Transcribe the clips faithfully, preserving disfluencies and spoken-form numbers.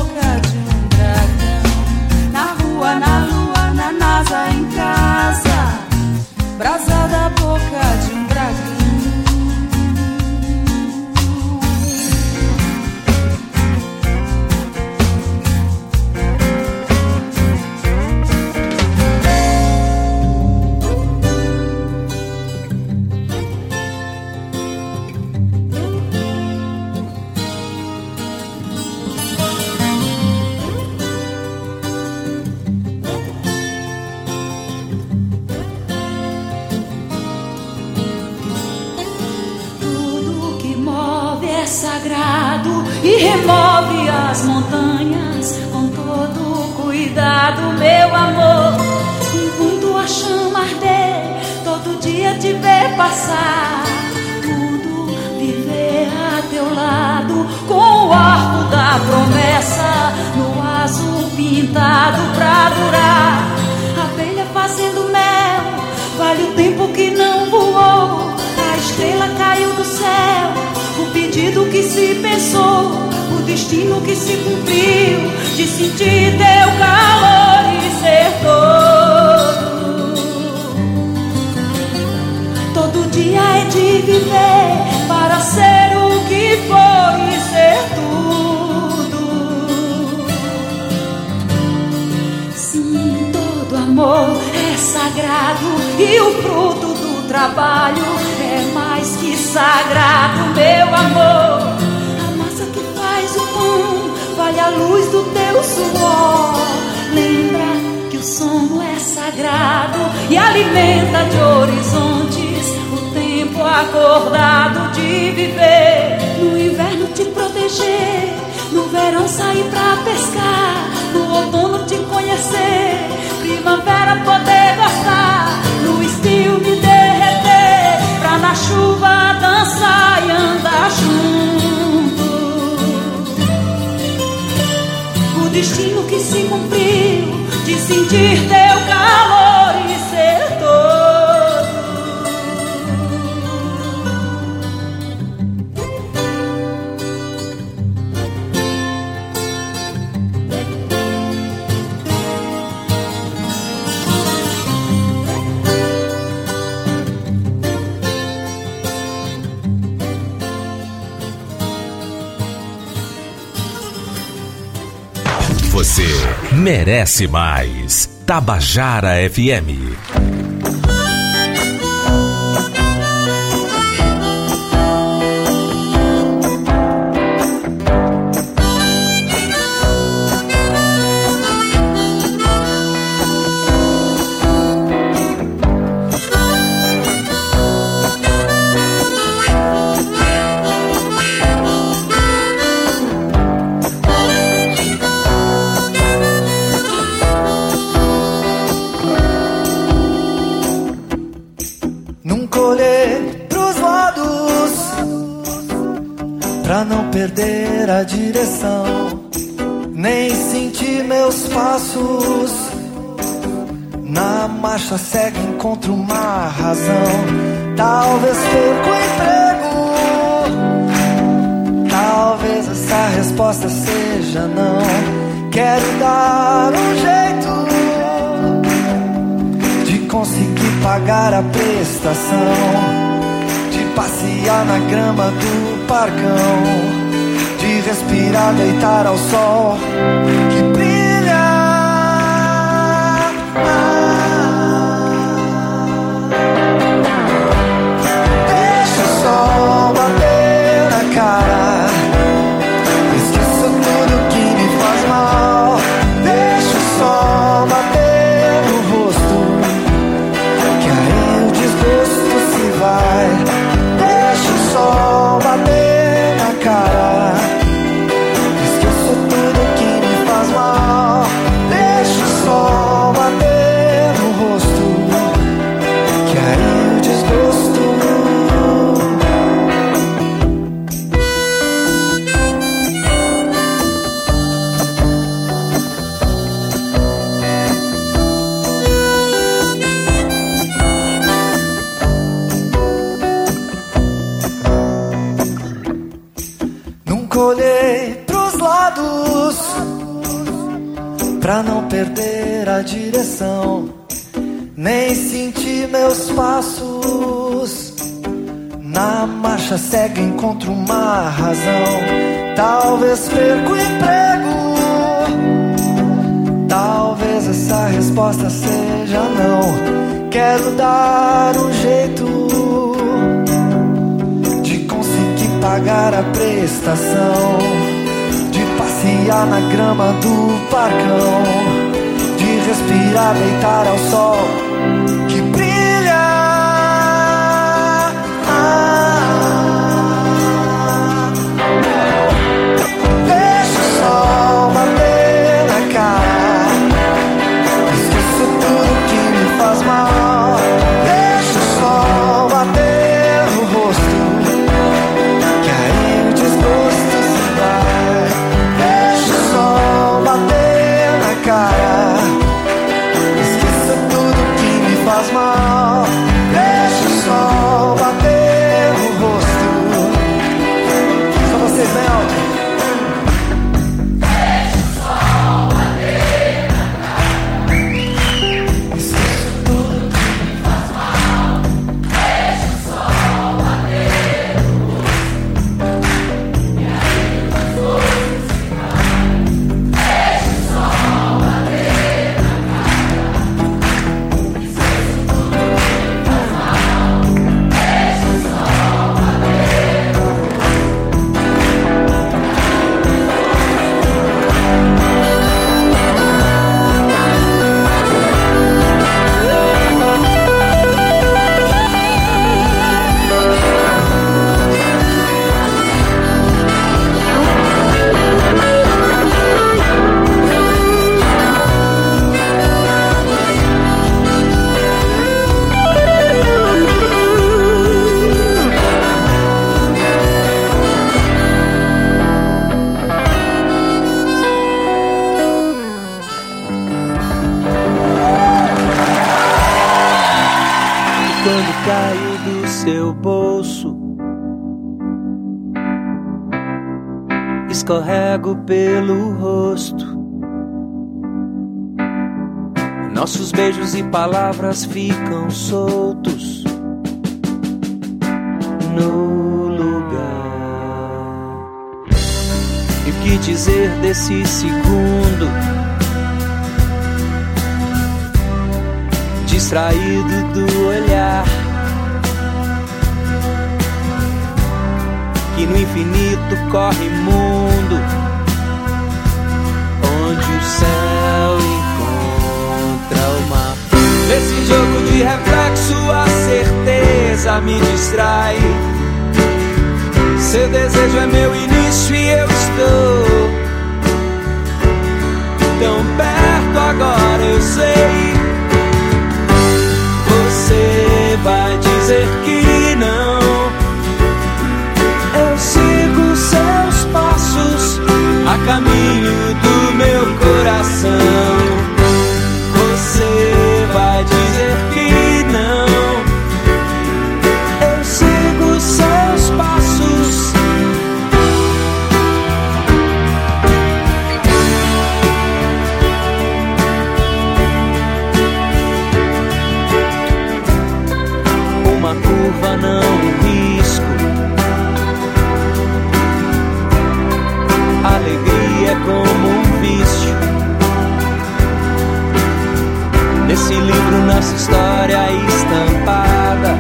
boca de um dragão. Na rua, na lua, na NASA, em casa. Brasa da boca de um dragão. Sagrado e remove as montanhas com todo cuidado, meu amor. Enquanto a chama arder, todo dia te ver passar, tudo viver a teu lado, com o arco da promessa no azul pintado pra durar. Abelha fazendo mel, vale o tempo que não voou. A estrela caiu do céu, o pedido que se pensou, o destino que se cumpriu, de sentir teu calor e ser todo. Todo dia é de viver para ser o que foi e ser tudo. Sim, todo amor é sagrado e o fruto do trabalho é mais que sagrado, meu amor. A massa que faz o pão vale a luz do teu suor. Lembra que o sono é sagrado e alimenta de horizontes o tempo acordado de viver. No inverno te proteger, no verão sair pra pescar, no outono te conhecer, primavera poder gostar, no estio me derreter, pra na chuva dançar e andar junto. O destino que se cumpriu, de sentir teu calor e ser todo. Você merece mais. Tabajara F M. Pra não perder a direção, nem sentir meus passos. Na marcha segue encontro uma razão. Talvez perca o emprego, talvez essa resposta seja não. Quero dar um jeito de conseguir pagar a prestação, passear na grama do parcão, de respirar, deitar ao sol que brilha. Deixa o sol bater na cara, esqueça tudo que me faz mal. Deixa o sol bater no rosto, que aí o desgosto se vai. Sol bater na cara, esqueço tudo que me faz mal. cuidados pra não perder a direção, nem sentir meus passos. Na marcha cega encontro uma razão. Talvez perca o emprego, talvez essa resposta seja não. Quero dar um jeito de conseguir pagar a prestação, de passear na grama do parcão, de respirar, deitar ao sol que brilha. Ah, deixa o sol bater na cara, esqueço tudo que me faz mal. Deixa o sol bater no rosto, que aí o desgosto se vai. Deixa o sol bater na cara, esqueça tudo que me faz mal. Deixa o sol bater no rosto. Só vocês bem alto. Deixa o sol bater na cara, esqueça tudo que me faz mal. Deixa o sol bater no rosto, e aí os dois se vai. Deixa o sol bater na cara, esqueça tudo que me faz mal. Deixa o sol bater no Quando caio do seu bolso, escorrego pelo rosto. Nossos beijos e palavras ficam soltos no lugar. E o que dizer desse segundo, distraído do olhar, que no infinito corre mundo, onde o céu encontra o mar. Nesse jogo de reflexo a certeza me distrai. Seu desejo é meu início e eu estou tão perto agora, eu sei. Você vai dizer que não. Eu sigo seus passos a caminho do meu coração. Você vai dizer que não. Eu sigo seus passos. Uma curva, não um risco. Alegria é como um vício. Nesse livro nossa história estampada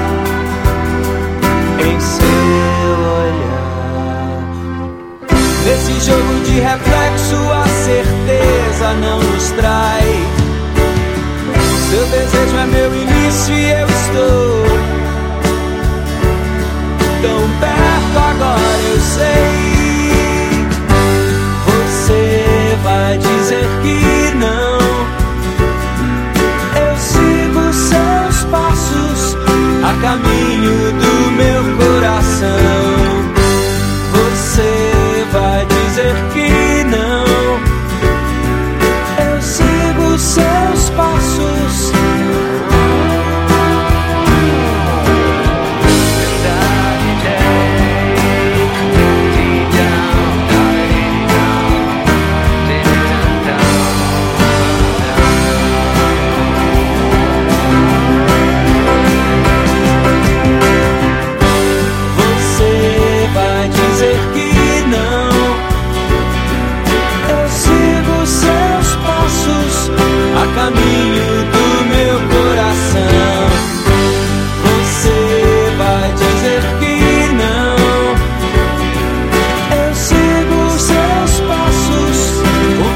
em seu olhar. Nesse jogo de reflexo a certeza não nos trai. Seu desejo é meu início e eu estou tão perto agora, eu sei. Você vai dizer que não. Eu sigo seus passos a caminho do meu coração. Você vai dizer que não. Eu sigo seus passos. Verdade,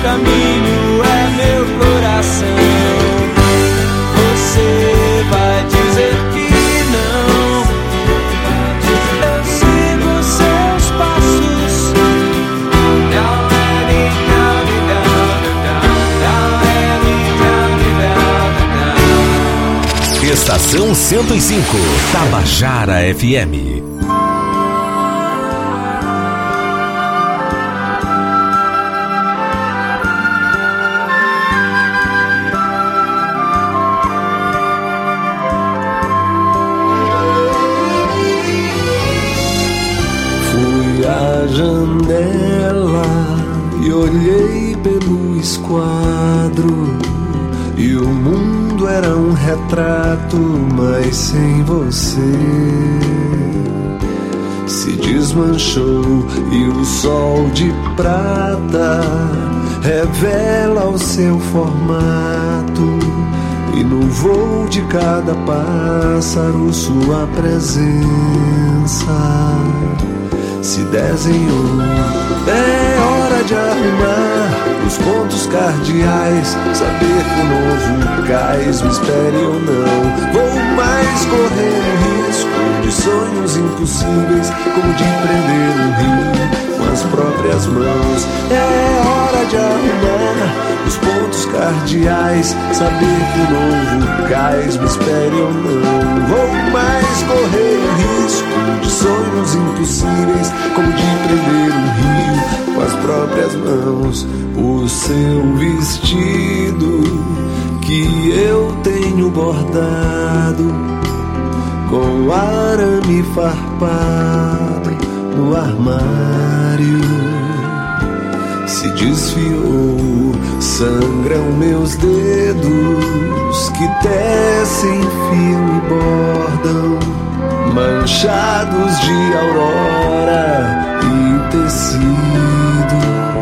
caminho é meu coração. Você vai dizer que não, eu sigo seus passos. Down, let me down, down, down, let me down, down, down. Estação cento e cinco, Tabajara F M. Janela e olhei pelo esquadro e o mundo era um retrato, mas sem você. Se desmanchou e o sol de prata revela o seu formato, e no voo de cada pássaro sua presença se desenhou. É hora de arrumar os pontos cardeais, saber que o novo cais me espere ou não. Vou mais correr o risco de sonhos impossíveis, como de prender um rio com as próprias mãos. É hora de arrumar os pontos cardeais, saber que o novo cais me espere ou não. Vou mais correr o risco de sonhos impossíveis, como de prender um rio com as próprias mãos. O seu vestido que eu tenho bordado com arame farpado no armário se desfiou. Sangram meus dedos que tecem fio e bordam, manchados de aurora e tecido.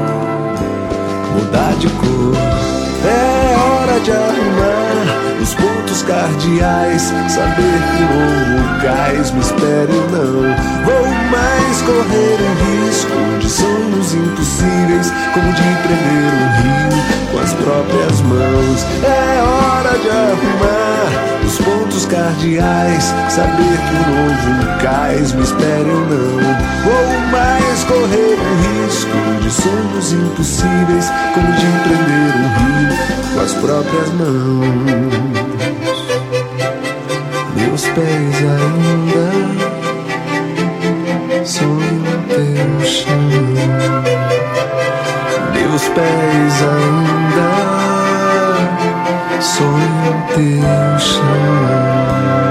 Mudar de cor, é hora de arrumar os pontos cardeais, saber que o novo cais me espere ou não. Vou mais correr o risco de sonhos impossíveis, como de prender um rio com as próprias mãos. É hora de arrumar os pontos cardeais, saber que o novo cais me espere ou não. Vou mais correr o risco de sonhos impossíveis, como de prender um rio com as próprias mãos. Meus pés ainda sonham teu chão. Meus pés ainda sonham teu chão.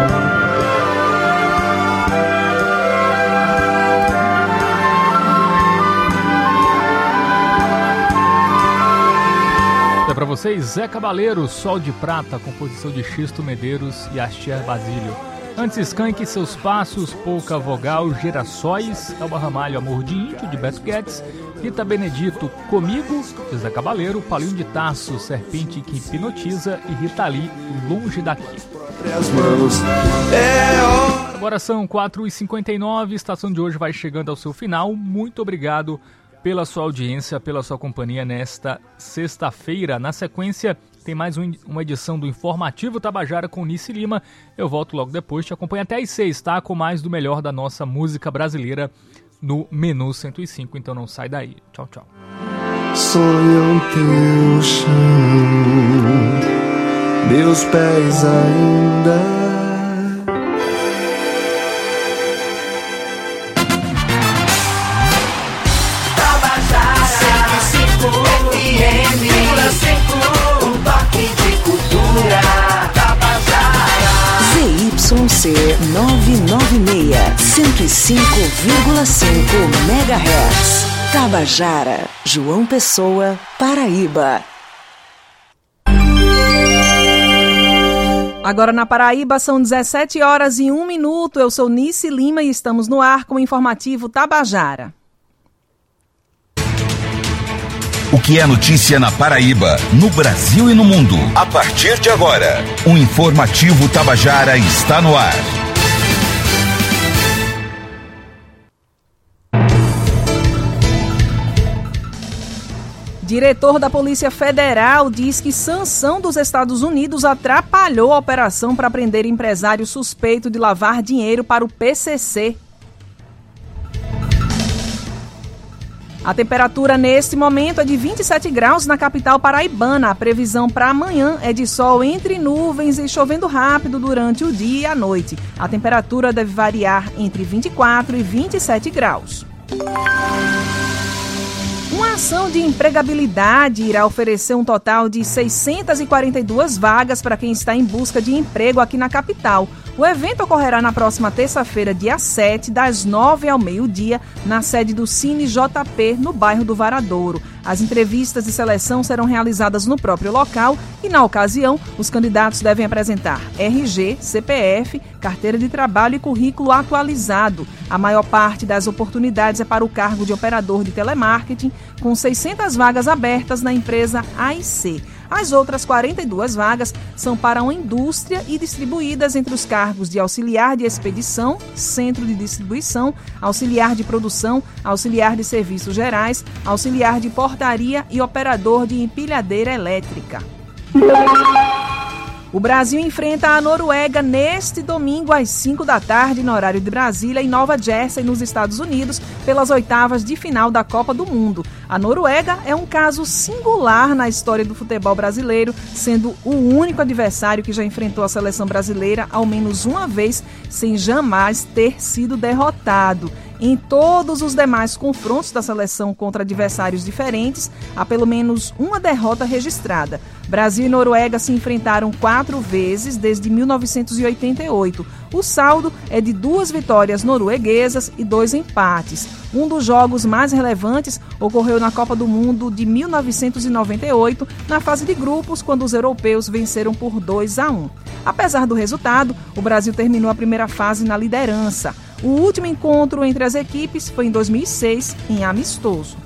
É pra vocês, Zé Cabaleiro, Sol de Prata, composição de Xisto Medeiros e Astier Basílio. Antes, Skank, Seus Passos, Pouca Vogal, Gerações, Elba Ramalho, Amor de Índio, de Beto Guedes, Rita Benedito, Comigo, de Zé Cabaleiro, Paulinho de Tasso, Serpente que Hipnotiza e Rita Lee, Longe Daqui. Agora são quatro e cinquenta e nove, a estação de hoje vai chegando ao seu final. Muito obrigado pela sua audiência, pela sua companhia nesta sexta-feira. Na sequência, tem mais um, uma edição do Informativo Tabajara com Nice Lima. Eu volto logo depois, te acompanho até às seis, tá? Com mais do melhor da nossa música brasileira no Menu cento e cinco, então não sai daí. Tchau, tchau. Sonham teu chão, meus pés ainda Z Y C novecentos e noventa e seis, cento e cinco vírgula cinco megahertz. Tabajara, João Pessoa, Paraíba. Agora na Paraíba são dezessete horas e um minuto. Eu sou Nice Lima e estamos no ar com o Informativo Tabajara. O que é notícia na Paraíba, no Brasil e no mundo. A partir de agora, o Informativo Tabajara está no ar. Diretor da Polícia Federal diz que sanção dos Estados Unidos atrapalhou a operação para prender empresário suspeito de lavar dinheiro para o P C C. A temperatura neste momento é de vinte e sete graus na capital paraibana. A previsão para amanhã é de sol entre nuvens e chovendo rápido durante o dia e a noite. A temperatura deve variar entre vinte e quatro e vinte e sete graus. Uma ação de empregabilidade irá oferecer um total de seiscentas e quarenta e duas vagas para quem está em busca de emprego aqui na capital. O evento ocorrerá na próxima terça-feira, dia sete, das nove ao meio-dia, na sede do Cine J P, no bairro do Varadouro. As entrevistas de seleção serão realizadas no próprio local e, na ocasião, os candidatos devem apresentar R G, C P F, carteira de trabalho e currículo atualizado. A maior parte das oportunidades é para o cargo de operador de telemarketing, com seiscentas vagas abertas na empresa A I C. As outras quarenta e duas vagas são para uma indústria e distribuídas entre os cargos de auxiliar de expedição, centro de distribuição, auxiliar de produção, auxiliar de serviços gerais, auxiliar de portaria e operador de empilhadeira elétrica. O Brasil enfrenta a Noruega neste domingo às cinco da tarde, no horário de Brasília, em Nova Jersey, nos Estados Unidos, pelas oitavas de final da Copa do Mundo. A Noruega é um caso singular na história do futebol brasileiro, sendo o único adversário que já enfrentou a seleção brasileira ao menos uma vez, sem jamais ter sido derrotado. Em todos os demais confrontos da seleção contra adversários diferentes, há pelo menos uma derrota registrada. Brasil e Noruega se enfrentaram quatro vezes desde mil novecentos e oitenta e oito. O saldo é de duas vitórias norueguesas e dois empates. Um dos jogos mais relevantes ocorreu na Copa do Mundo de mil novecentos e noventa e oito, na fase de grupos, quando os europeus venceram por dois a um. Apesar do resultado, o Brasil terminou a primeira fase na liderança. O último encontro entre as equipes foi em dois mil e seis, em amistoso.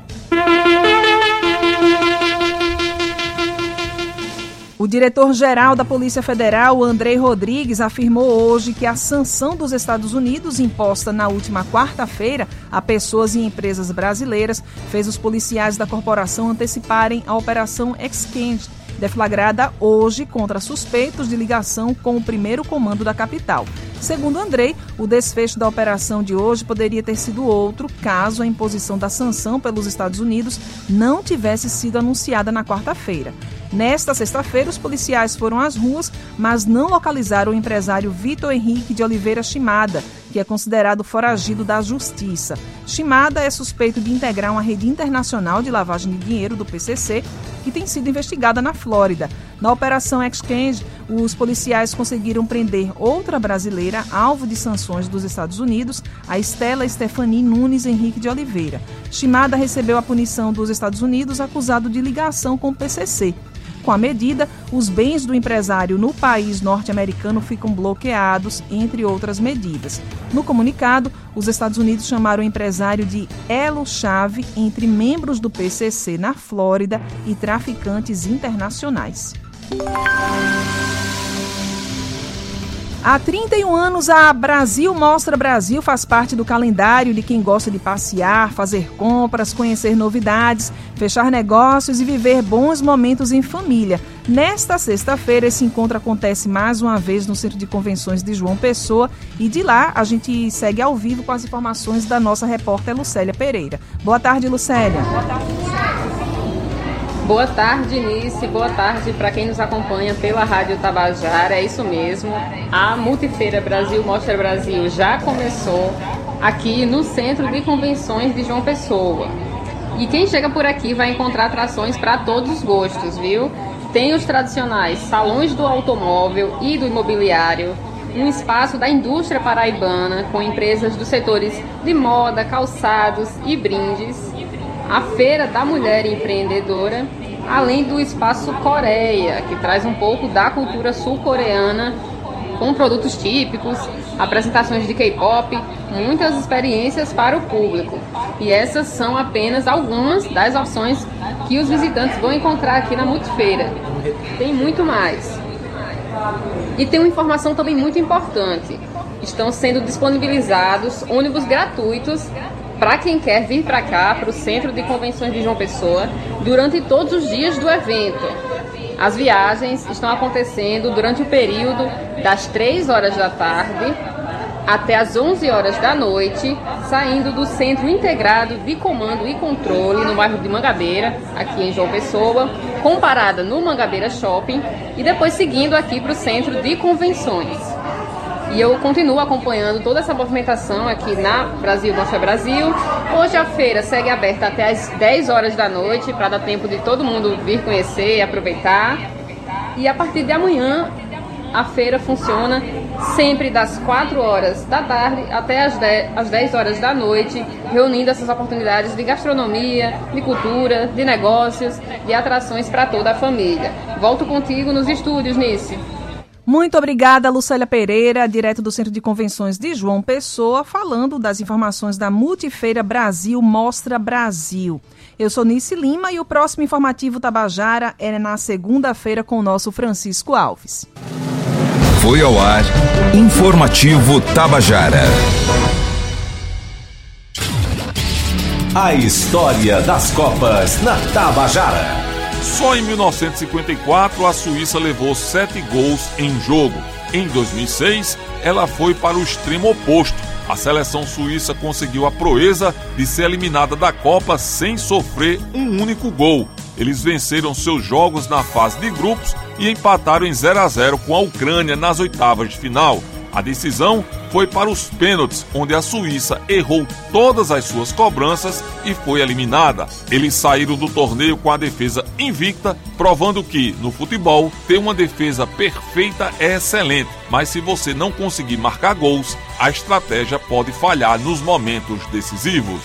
O diretor-geral da Polícia Federal, Andrei Rodrigues, afirmou hoje que a sanção dos Estados Unidos, imposta na última quarta-feira a pessoas e empresas brasileiras, fez os policiais da corporação anteciparem a Operação Exchange, deflagrada hoje contra suspeitos de ligação com o primeiro comando da capital. Segundo Andrei, o desfecho da operação de hoje poderia ter sido outro caso a imposição da sanção pelos Estados Unidos não tivesse sido anunciada na quarta-feira. Nesta sexta-feira, os policiais foram às ruas, mas não localizaram o empresário Vitor Henrique de Oliveira Shimada, que é considerado foragido da Justiça. Shimada é suspeito de integrar uma rede internacional de lavagem de dinheiro do P C C, que tem sido investigada na Flórida. Na Operação Exchange, os policiais conseguiram prender outra brasileira alvo de sanções dos Estados Unidos, a Estela Stephanie Nunes Henrique de Oliveira. Shimada recebeu a punição dos Estados Unidos, acusado de ligação com o P C C. Com a medida, os bens do empresário no país norte-americano ficam bloqueados, entre outras medidas. No comunicado, os Estados Unidos chamaram o empresário de elo-chave entre membros do P C C na Flórida e traficantes internacionais. Há trinta e um anos, a Brasil Mostra Brasil faz parte do calendário de quem gosta de passear, fazer compras, conhecer novidades, fechar negócios e viver bons momentos em família. Nesta sexta-feira, esse encontro acontece mais uma vez no Centro de Convenções de João Pessoa e de lá a gente segue ao vivo com as informações da nossa repórter Lucélia Pereira. Boa tarde, Lucélia. Boa tarde, Lucélia. Boa tarde, Nice. Boa tarde para quem nos acompanha pela Rádio Tabajara. É isso mesmo. A Multifeira Brasil Mostra Brasil já começou aqui no Centro de Convenções de João Pessoa. E quem chega por aqui vai encontrar atrações para todos os gostos, viu? Tem os tradicionais salões do automóvel e do imobiliário, um espaço da indústria paraibana com empresas dos setores de moda, calçados e brindes, a Feira da Mulher Empreendedora, além do Espaço Coreia, que traz um pouco da cultura sul-coreana, com produtos típicos, apresentações de K-pop, muitas experiências para o público. E essas são apenas algumas das opções que os visitantes vão encontrar aqui na Multifeira. Tem muito mais. E tem uma informação também muito importante. Estão sendo disponibilizados ônibus gratuitos para quem quer vir para cá, para o Centro de Convenções de João Pessoa, durante todos os dias do evento. As viagens estão acontecendo durante o período das três horas da tarde até as onze horas da noite, saindo do Centro Integrado de Comando e Controle, no bairro de Mangabeira, aqui em João Pessoa, com parada no Mangabeira Shopping, e depois seguindo aqui para o Centro de Convenções. E eu continuo acompanhando toda essa movimentação aqui na Brasil Mostra Brasil. Hoje a feira segue aberta até as dez horas da noite, para dar tempo de todo mundo vir conhecer e aproveitar. E a partir de amanhã, a feira funciona sempre das quatro horas da tarde até as dez horas da noite, reunindo essas oportunidades de gastronomia, de cultura, de negócios, de atrações para toda a família. Volto contigo nos estúdios, Nice. Muito obrigada, Lucélia Pereira, direto do Centro de Convenções de João Pessoa, falando das informações da Multifeira Brasil Mostra Brasil. Eu sou Nice Lima e o próximo informativo Tabajara é na segunda-feira com o nosso Francisco Alves. Foi ao ar Informativo Tabajara. A história das Copas na Tabajara. Só em mil novecentos e cinquenta e quatro a Suíça levou sete gols em jogo. Em dois mil e seis, ela foi para o extremo oposto. A seleção suíça conseguiu a proeza de ser eliminada da Copa sem sofrer um único gol. Eles venceram seus jogos na fase de grupos e empataram em zero a zero com a Ucrânia nas oitavas de final. A decisão foi para os pênaltis, onde a Suíça errou todas as suas cobranças e foi eliminada. Eles saíram do torneio com a defesa invicta, provando que, no futebol, ter uma defesa perfeita é excelente, mas se você não conseguir marcar gols, a estratégia pode falhar nos momentos decisivos.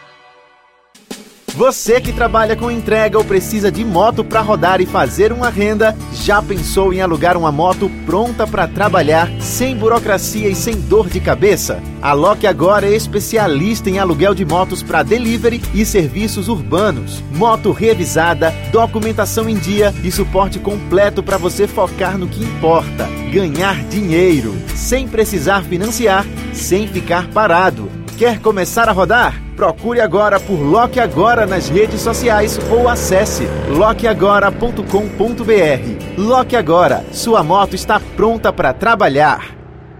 Você que trabalha com entrega ou precisa de moto para rodar e fazer uma renda, já pensou em alugar uma moto pronta para trabalhar, sem burocracia e sem dor de cabeça? A Lock Agora é especialista em aluguel de motos para delivery e serviços urbanos. Moto revisada, documentação em dia e suporte completo para você focar no que importa: ganhar dinheiro, sem precisar financiar, sem ficar parado. Quer começar a rodar? Procure agora por Lock Agora nas redes sociais ou acesse lock agora ponto com ponto b r. Lock Agora, sua moto está pronta para trabalhar.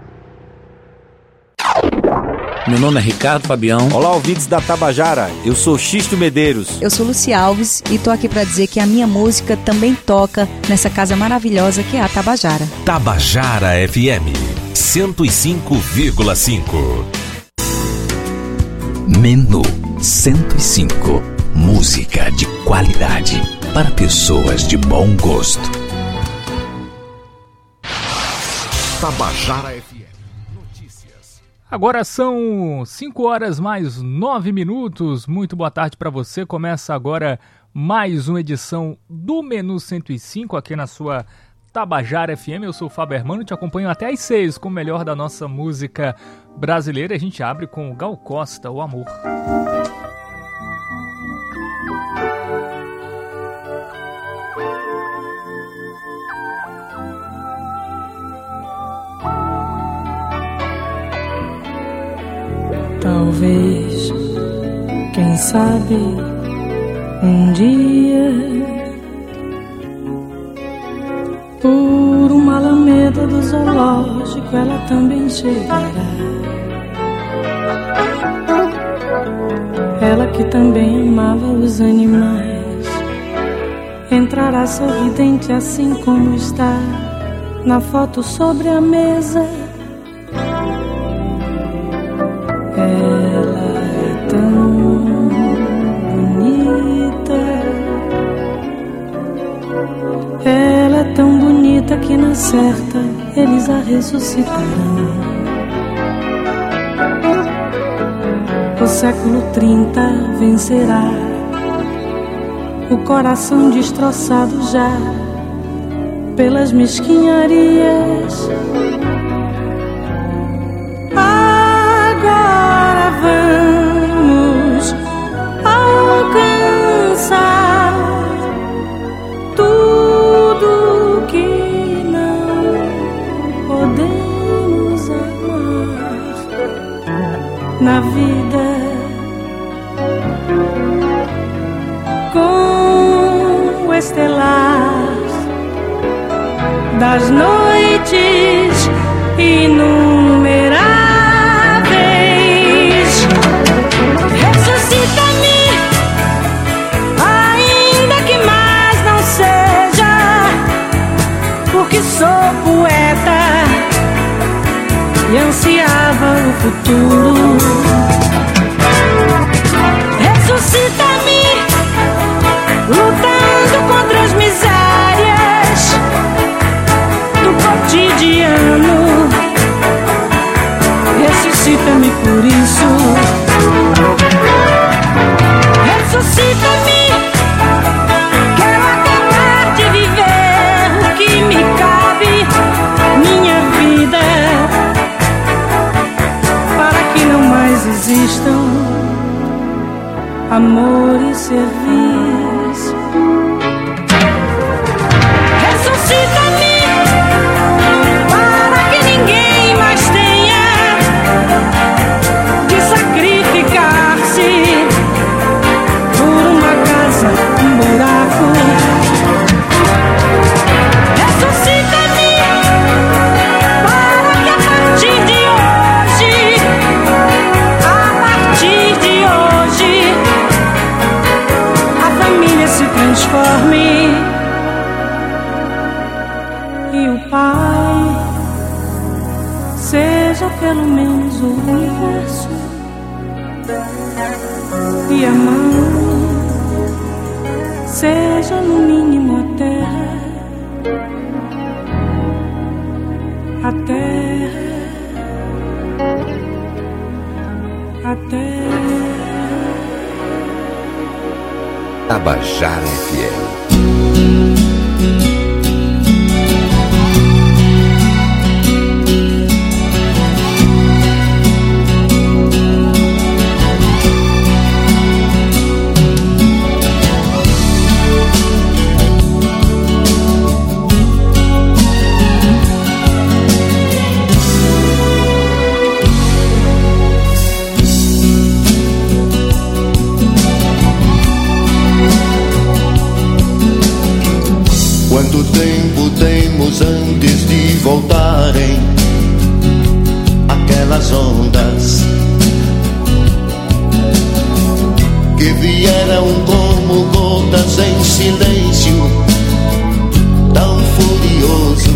Meu nome é Ricardo Fabião. Olá, ouvintes da Tabajara. Eu sou Xisto Medeiros. Eu sou Luci Alves e tô aqui para dizer que a minha música também toca nessa casa maravilhosa que é a Tabajara. Tabajara F M cento e cinco vírgula cinco. Menu cento e cinco. Música de qualidade para pessoas de bom gosto. Tabajara F M Notícias. Agora são cinco horas mais nove minutos. Muito boa tarde para você. Começa agora mais uma edição do Menu cento e cinco aqui na sua Tabajara F M. Eu sou o Fábio Hermano, te acompanho até às seis com o melhor da nossa música brasileira. A gente abre com o Gal Costa, O Amor. Talvez, quem sabe, um dia, por uma alameda do zoológico, ela também chegará. Ela que também amava os animais, entrará sorridente assim como está na foto sobre a mesa. Ela é tão bonita, ela é tão bonita que na certa eles a ressuscitarão. O século trinta vencerá o coração destroçado já pelas mesquinharias. Agora vamos alcançar tudo que não podemos amar na vida estelar das noites inumeráveis. Ressuscita-me, ainda que mais não seja, porque sou poeta e ansiava o futuro. Ressuscita-me, lutando contra as misérias do cotidiano. Ressuscita-me por isso. Ressuscita-me, quero acabar de viver o que me cabe, minha vida, para que não mais existam amor e serviço. Ressuscita-me, para que ninguém mais tenha de sacrificar-se por uma casa, um buraco. Ressuscita-me, para que a partir de hoje, a partir de hoje, a família se transforme e o pai seja pelo menos o universo e a mãe seja no mínimo a terra, a terra, a terra. Tabajara F M. Quanto tempo temos antes de voltarem aquelas ondas que vieram como gotas em silêncio tão furioso,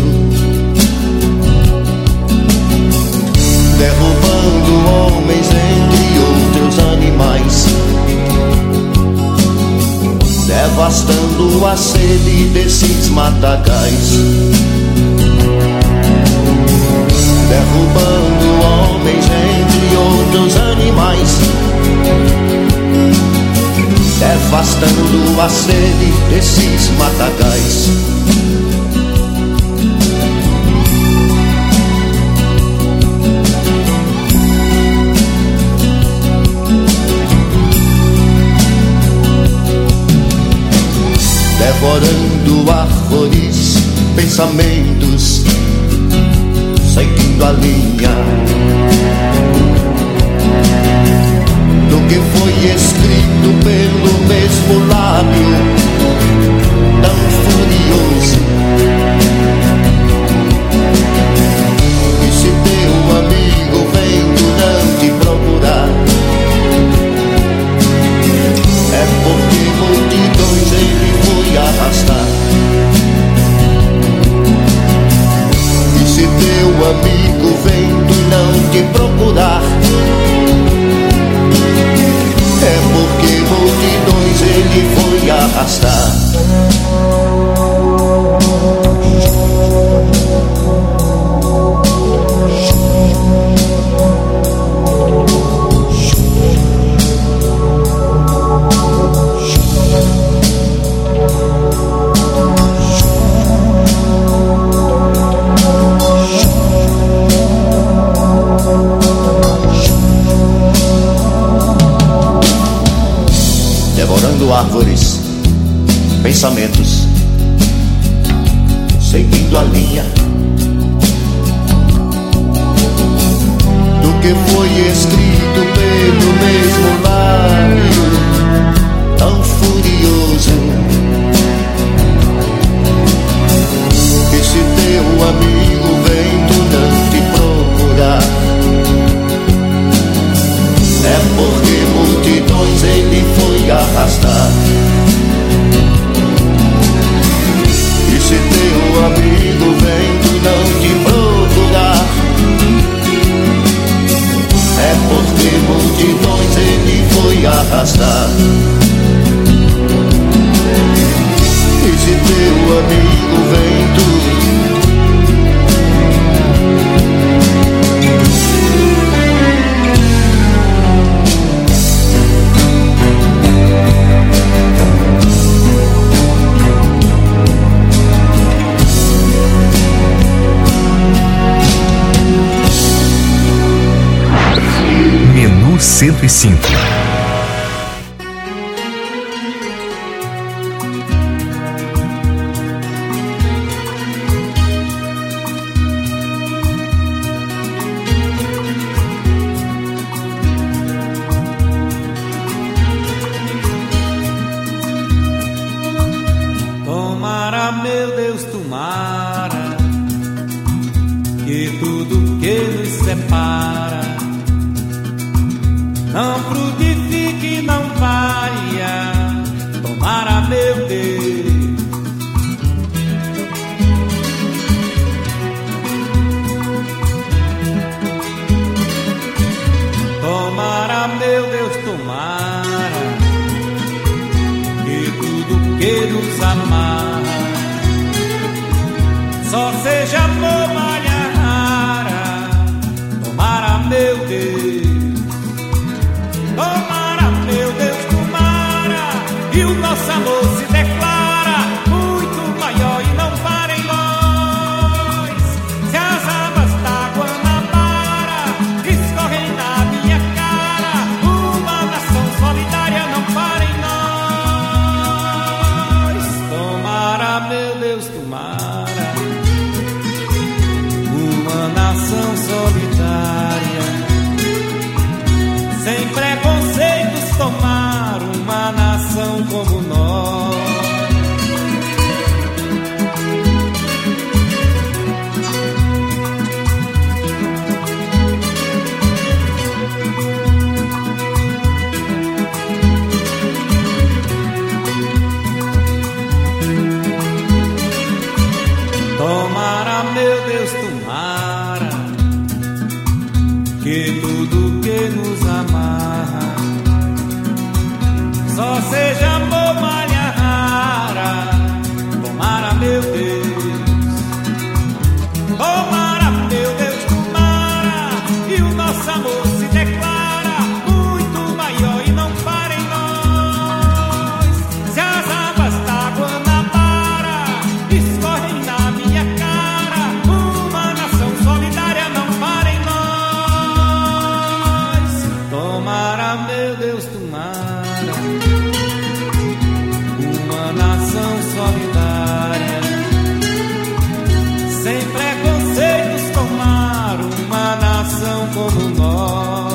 derrubando homens entre outros animais, devastando a sede desses matagais, derrubando homens entre outros animais, devastando a sede desses matagais. Devorando árvores, pensamentos, seguindo a linha do que foi escrito pelo mesmo lábio tão furioso. E se teu amigo vem durante procurar, é porque multidões ele foi arrastar. E se teu amigo vendo e não te procurar, é porque multidões ele foi arrastar. Devorando árvores, pensamentos, seguindo a linha do que foi escrito pelo mesmo lábio tão furioso, teu amigo vento. Menu cento e cinco. Tomara, meu Deus, tomara que tudo que nos separa não frutifique, não valha. Tomara, meu Deus. Tomara, meu Deus, tomara que tudo que nos amarra só seja amor, malha rara. Tomara, meu Deus. Tomara, meu Deus, tomara, e o nosso amor se declara muito maior e não para em nós. Se as águas da Guanabara escorrem na minha cara, uma nação solidária não para em nós. Tomara, meu Deus, tomara, uma nação solidária, sem preconceitos, tomar uma nação como nós. Tomara, meu Deus, tomara que tudo que nos amarra só seja amor, malha rara. Tomara, meu Deus. Tomara, meu Deus, tomara, e o nosso amor se declara muito maior e não para em nós. Se as águas da Guanabara escorrem na minha cara, uma nação solidária não para em nós. Tomara, meu Deus, tomara, uma nação solidária, sem preconceitos, tomar uma nação como nós.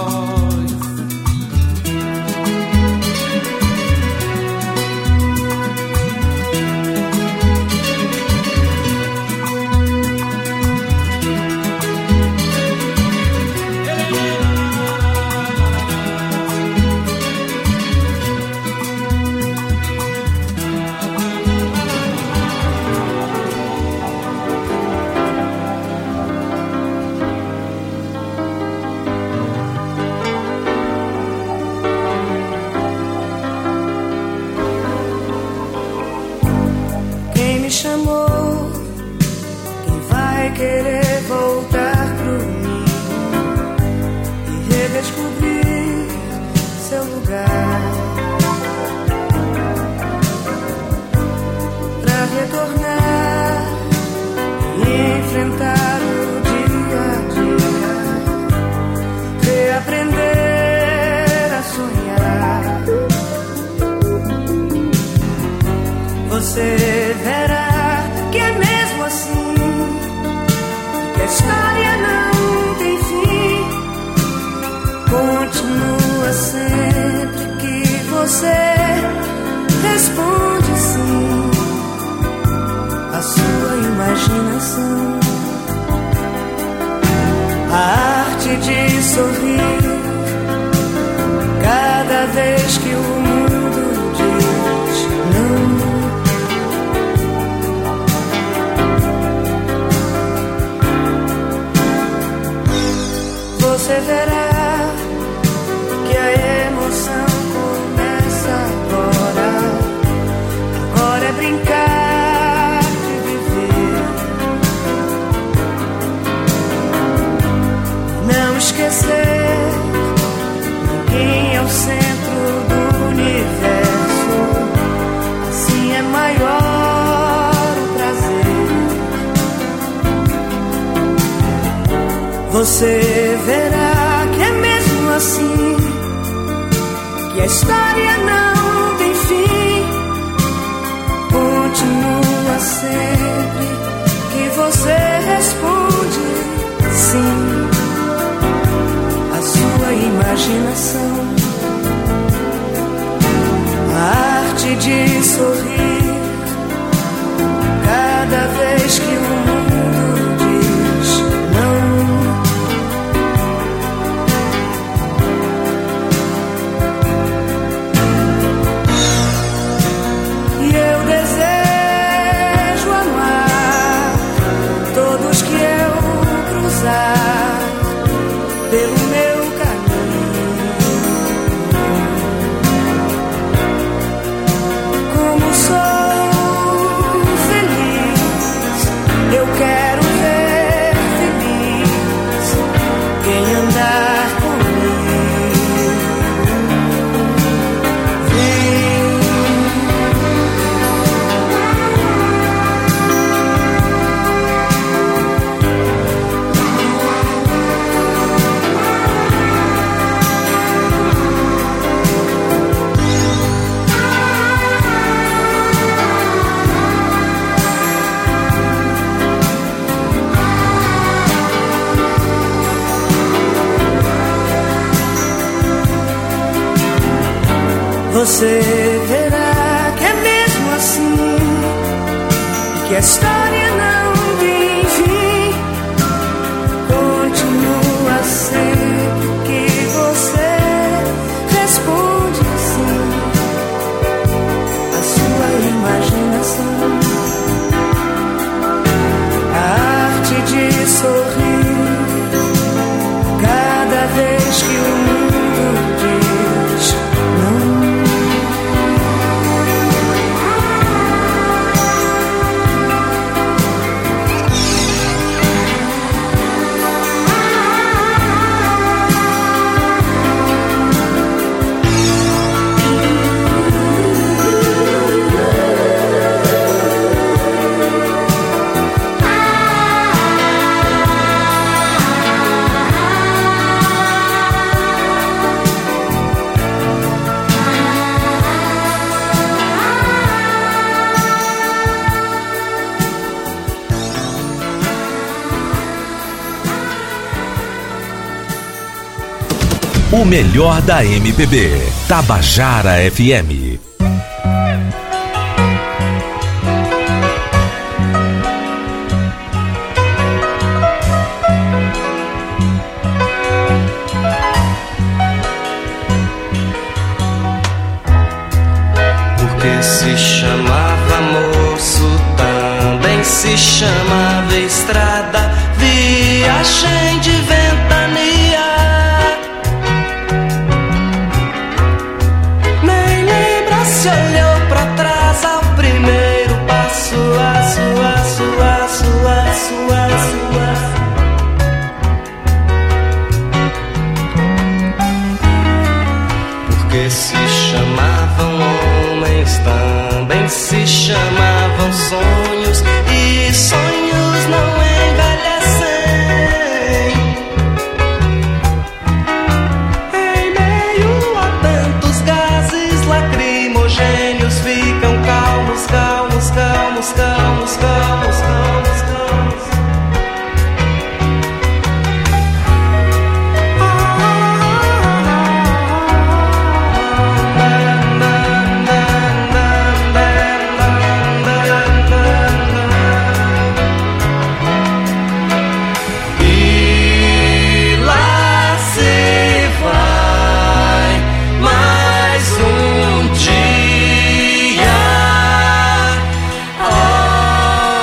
Quem me chamou? Quem vai querer voltar pro mim e redescobrir seu lugar? Pra retornar e enfrentar o dia a dia, reaprender a sonhar. Você verá que é mesmo assim, que a história não tem fim. Continua sempre que você responde sim à sua imaginação. A arte de sorrir cada vez que o mundo diz não. Você verá que a emoção começa agora. Agora é brincar Você verá que é mesmo assim, que a história não tem fim. Continua sempre que você responde sim. A sua imaginação, a arte de sorrir cada vez que o mundo diz não. E eu desejo amar todos que eu cruzar pelo meu caminho. Como sou feliz, eu quero ver feliz quem andar comigo. Vem. Você verá que é mesmo assim, que a história não tem fim. Continua sempre que você responde sim. A sua imaginação, a arte de sorrir cada vez que o mundo diz não. O melhor da M P B, Tabajara F M. Porque se chamava moço, também se chamava estrada, viagem de ventania. Olhou pra trás ao primeiro passo, aço, aço, aço, aço, aço, aço. Porque se chamavam homens, também se chamavam sonhos, e sonhos não envelhecem. Em meio a tantos gases lacrimogênios ficam calmos, calmos, calmos, calmos, calmos, calmos, calmos. E lá se vai mais um dia. Oh,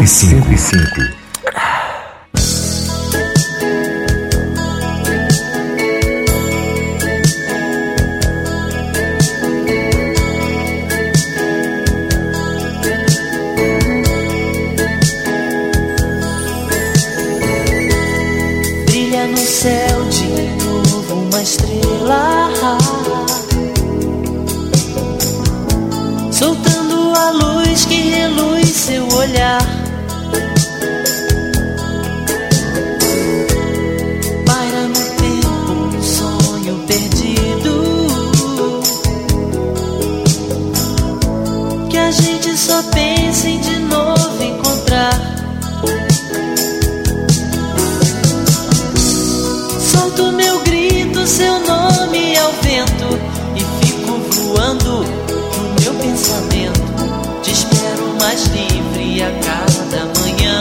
cento e cinco. Brilha no céu de novo uma estrela, soltando a luz que reluz seu olhar. Paira no tempo um sonho perdido, que a gente só pensa em de novo encontrar. Solto meu grito, seu nome ao vento, e fico voando no meu pensamento. Te espero mais livre a cada manhã.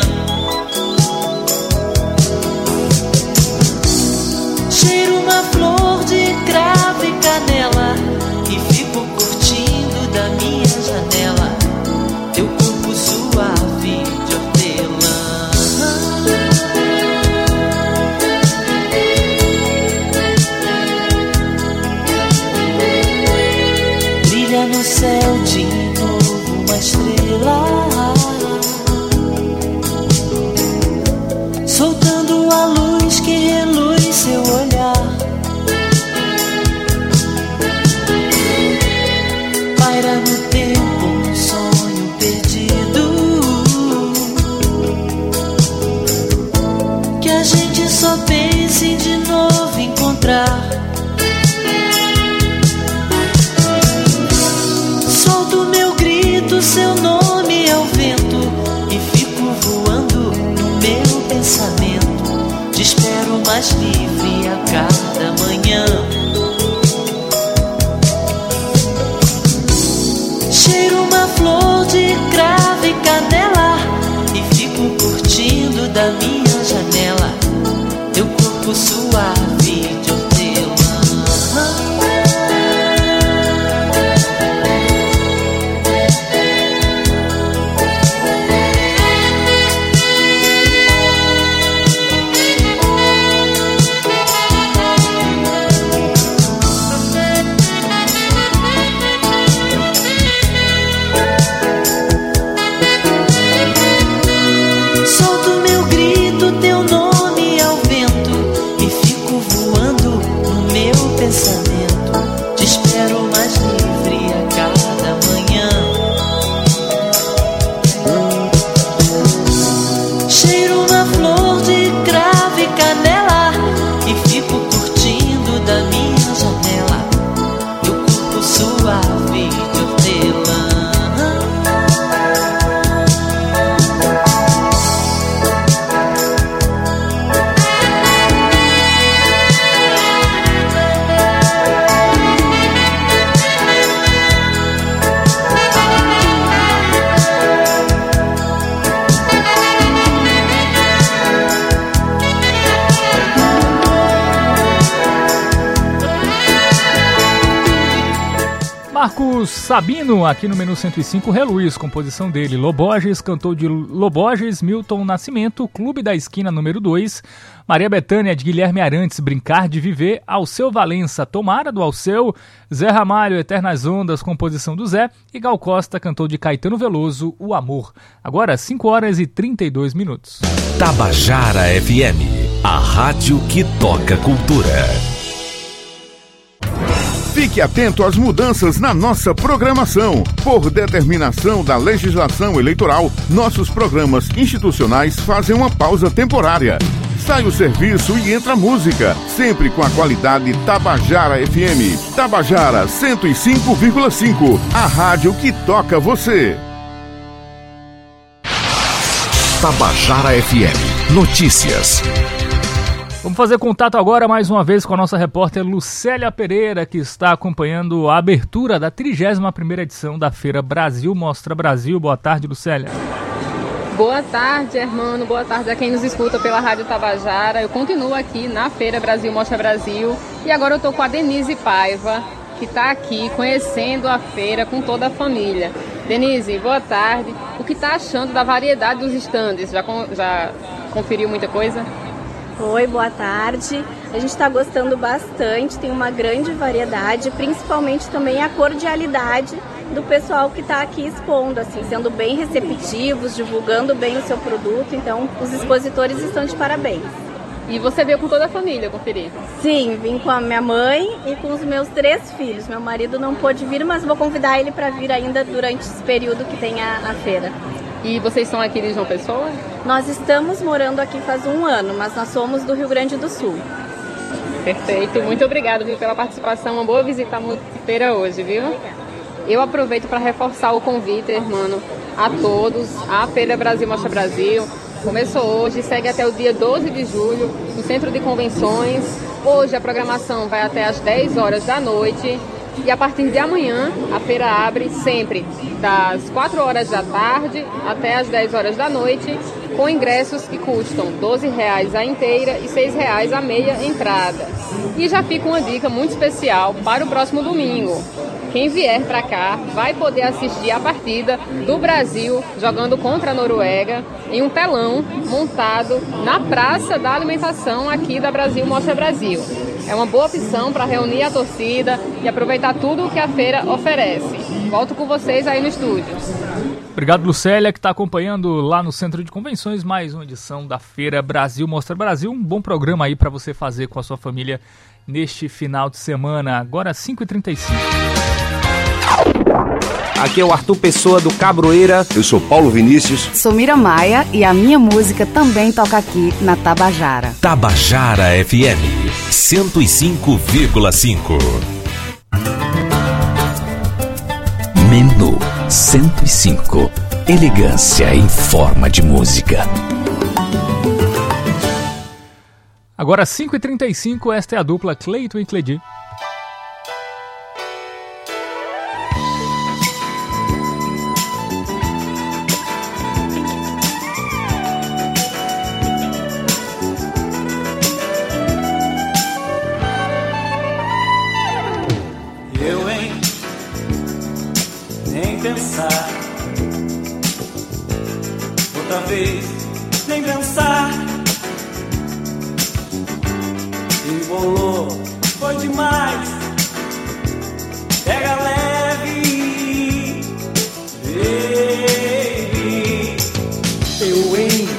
Cheiro uma flor de cravo e canela, e fico curtindo da minha janela teu corpo suave de hortelã. Brilha no céu de novo uma estrela, soltando a luz que reluz seu olhar. Paira no tempo um sonho perdido, que a gente só pensa em de novo encontrar. Solto meu grito, seu nome ao vento, e fico voando no meu pensamento. Te espero mais livre a cada manhã. Cheiro uma flor de cravo e canela, e fico curtindo da minha janela teu corpo suave de hortelã. Solto meu grito, teu nome ao vento, e fico voando no meu pensamento. Te espero mais livre a cada manhã. Cheiro uma flor de cravo e canela, e fico curtindo da minha janela teu corpo suave de hortelã. Marcos Sabino, aqui no Menu cento e cinco, Reluís, composição dele. Loborges, cantou de Loborges, Milton Nascimento, Clube da Esquina número dois, Maria Bethânia, de Guilherme Arantes, Brincar de Viver, Alceu Valença, Tomara, do Alceu, Zé Ramalho, Eternas Ondas, composição do Zé, e Gal Costa cantou de Caetano Veloso, O Amor. Agora, cinco horas e trinta e dois minutos. Tabajara F M, a rádio que toca cultura. Fique atento às mudanças na nossa programação. Por determinação da legislação eleitoral, nossos programas institucionais fazem uma pausa temporária. Sai o serviço e entra a música, sempre com a qualidade Tabajara F M. Tabajara cento e cinco vírgula cinco, a rádio que toca você. Tabajara F M, notícias. Vamos fazer contato agora mais uma vez com a nossa repórter Lucélia Pereira, que está acompanhando a abertura da trigésima primeira edição da Feira Brasil Mostra Brasil. Boa tarde, Lucélia. Boa tarde, Hermano. Boa tarde a quem nos escuta pela Rádio Tabajara. Eu continuo aqui na Feira Brasil Mostra Brasil e agora eu estou com a Denise Paiva, que está aqui conhecendo a feira com toda a família. Denise, boa tarde. O que está achando da variedade dos estandes? Já, já conferiu muita coisa? Oi, boa tarde. A gente está gostando bastante, tem uma grande variedade, principalmente também a cordialidade do pessoal que está aqui expondo, assim, sendo bem receptivos, divulgando bem o seu produto. Então, os expositores estão de parabéns. E você veio com toda a família conferir? Sim, vim com a minha mãe e com os meus três filhos. Meu marido não pôde vir, mas vou convidar ele para vir ainda durante esse período que tem a, a feira. E vocês são aqui de João Pessoa? Nós estamos morando aqui faz um ano, mas nós somos do Rio Grande do Sul. Perfeito, muito obrigada viu, pela participação, uma boa visita à Multifeira hoje, viu? Eu aproveito para reforçar o convite, irmão, a todos, a Feira Brasil Mostra Brasil. Começou hoje, segue até o dia doze de julho, no Centro de Convenções. Hoje a programação vai até às dez horas da noite. E a partir de amanhã, a feira abre sempre das quatro horas da tarde até as dez horas da noite, com ingressos que custam doze reais a inteira e seis reais a meia entrada. E já fica uma dica muito especial para o próximo domingo. Quem vier para cá vai poder assistir a partida do Brasil jogando contra a Noruega em um telão montado na Praça da Alimentação aqui da Brasil Mostra Brasil. É uma boa opção para reunir a torcida e aproveitar tudo o que a feira oferece. Volto com vocês aí no estúdio. Obrigado, Lucélia, que está acompanhando lá no Centro de Convenções mais uma edição da Feira Brasil Mostra Brasil. Um bom programa aí para você fazer com a sua família neste final de semana. Agora cinco e trinta e cinco. Aqui é o Arthur Pessoa do Cabroeira. Eu sou Paulo Vinícius. Sou Mira Maia e a minha música também toca aqui na Tabajara. Tabajara F M cento e cinco vírgula cinco. Menu cento e cinco. Elegância em forma de música. Agora cinco e trinta e cinco, esta é a dupla Cleiton e Cledi. Eu, hein, nem pensar, outra vez, nem pensar. Embolou, foi demais. Pega leve, baby. Eu, hein,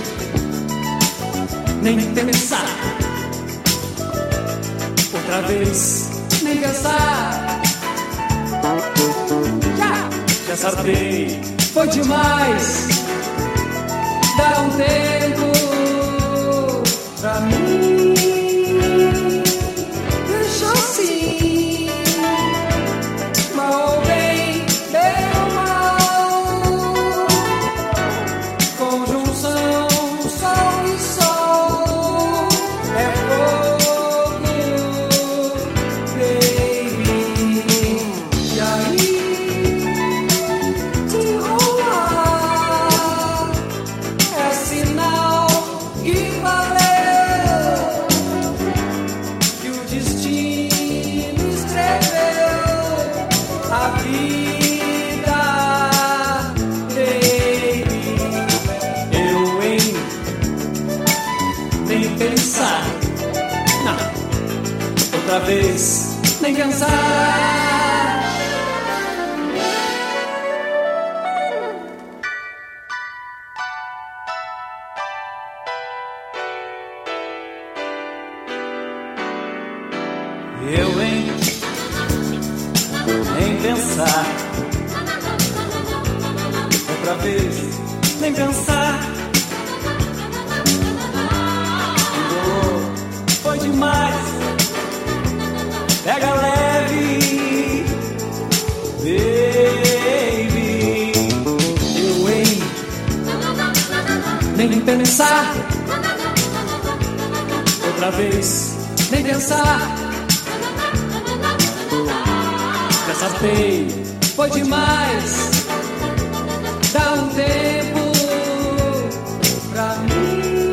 nem pensar, outra vez, nem pensar. Já, já sabei, foi demais. Dá um tempo pra mim. Deixa assim, mal bem, bem ou mal. Conjunção, sol e sol é fogo, baby. E aí, se rolar, é sinal que valeu, que o destino escreveu a vida, baby. Eu, hein, nem pensar, não, outra vez, nem pensar. Eu, hein, nem pensar, outra vez, nem pensar. Embolou, foi demais. Pega leve, baby. Eu, hein, nem pensar, outra vez, nem pensar. Já sabei, foi demais. Dá um tempo pra mim.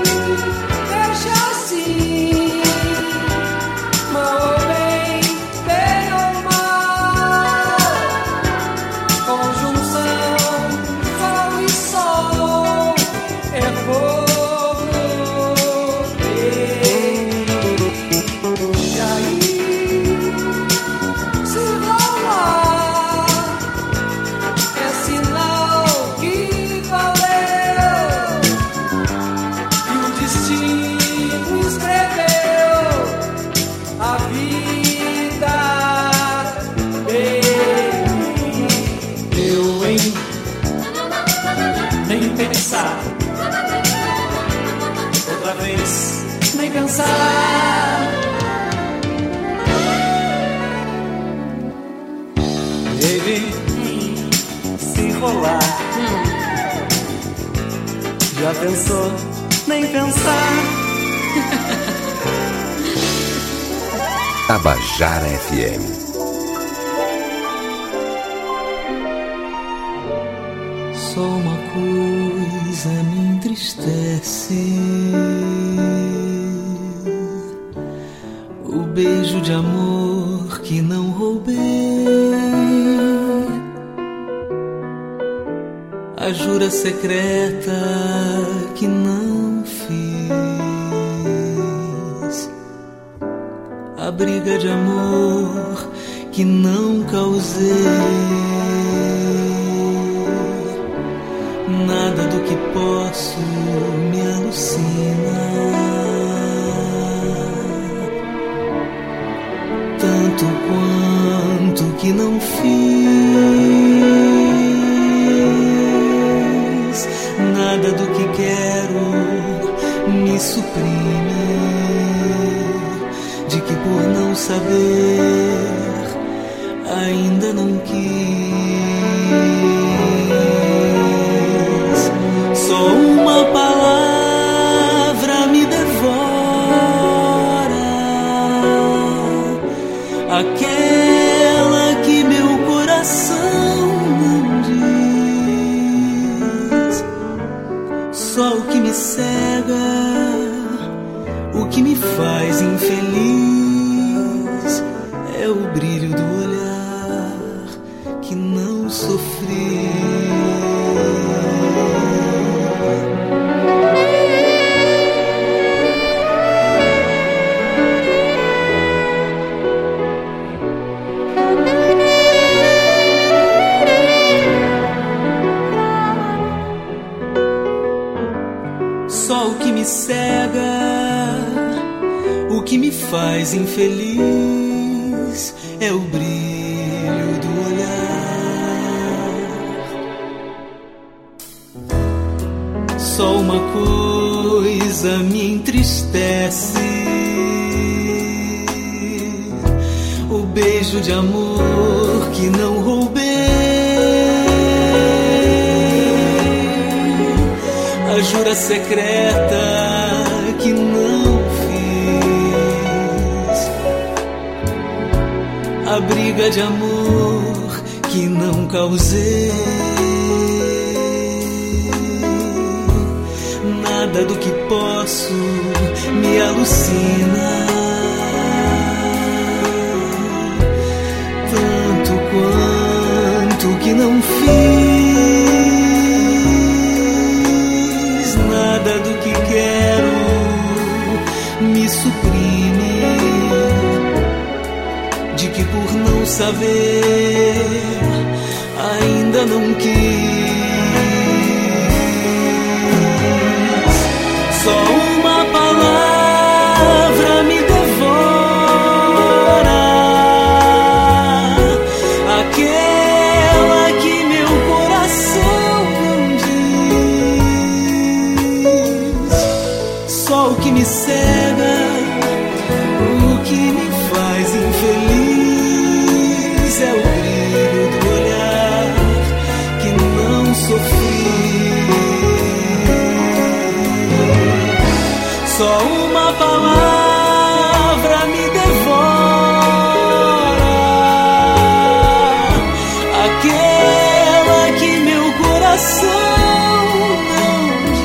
Deixa assim, mal ou bem, pensar. Baby, se rolar, já pensou? Nem pensar. Tabajara F M. Só uma coisa me entristece: o beijo de amor que não roubei, a jura secreta que não fiz, a briga de amor que não causei. Nada do que posso me alucina, tanto quanto que não fiz. Nada do que quero me suprime, de que por não saber ainda não quis. Só uma palavra me devora, aquela que meu coração não diz. Só o que me cega, o que me faz infeliz, é o brilho do olhar que não sofri. Cega, o que me faz infeliz é o brilho do olhar. Só uma coisa me entristece: o beijo de amor que não roubei, a jura secreta que não fiz, a briga de amor que não causei. Nada do que posso me alucina, tanto quanto que não fiz. Nada do que quero me suprime, de que por não saber ainda não quis. Só uma palavra me devora, aquela que meu coração não diz. Só o que me cega, o que me faz infeliz, é o brilho do olhar que não sofri. Só uma palavra me devora, aquela que meu coração não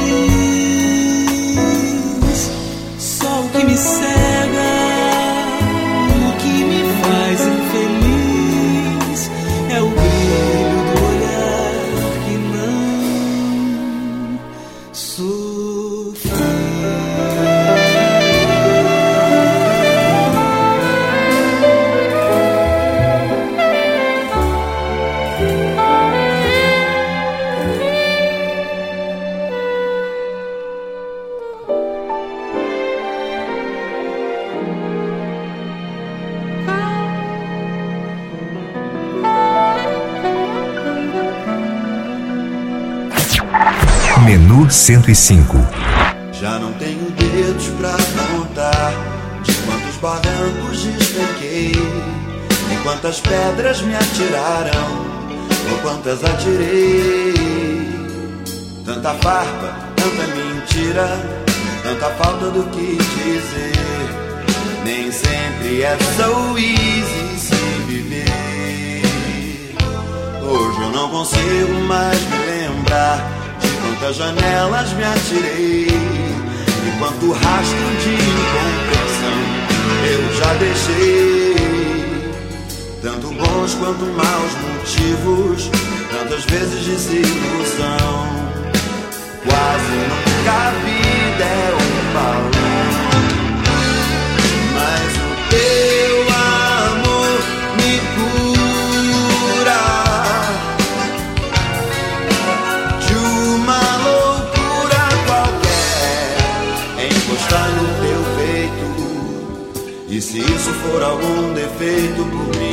diz. Só o que me cega, o que me faz infeliz, é o brilho do olhar que não sofri. Menu cento e cinco. Já não tenho dedos pra contar barrancos despenquei, e quantas pedras me atiraram, ou quantas atirei. Tanta farpa, tanta mentira, tanta falta do que dizer. Nem sempre é so easy se viver. Hoje eu não consigo mais me lembrar de quantas janelas me atirei, e quanto rastro de incompreensão eu já deixei. Tanto bons quanto maus motivos, tantas vezes desilusão. Quase nunca a vida é um balão, mas o teu amor me cura de uma loucura qualquer, encostar no teu peito. E se isso for algum defeito, por mim